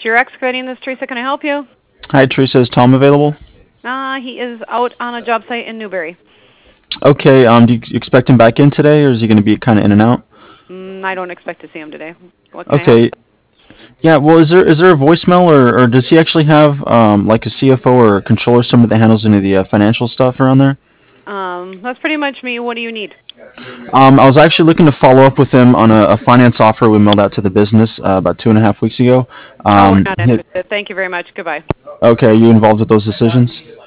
You're excavating this, Teresa. Can I help you? Hi, Teresa. Is Tom available? He is out on a job site in Newberry. Okay. Do you expect him back in today, or is he going to be kind of in and out? I don't expect to see him today. What can I help you Okay. Yeah. Well, is there a voicemail, or does he actually have like a CFO or a controller, somebody that handles any of the financial stuff around there? with? That's pretty much me. What do you need? I was actually looking to follow up with him on a finance offer we mailed out to the business about 2.5 weeks ago. Oh, we're not He interested. Thank you very much. Goodbye. Okay, are you involved with those decisions?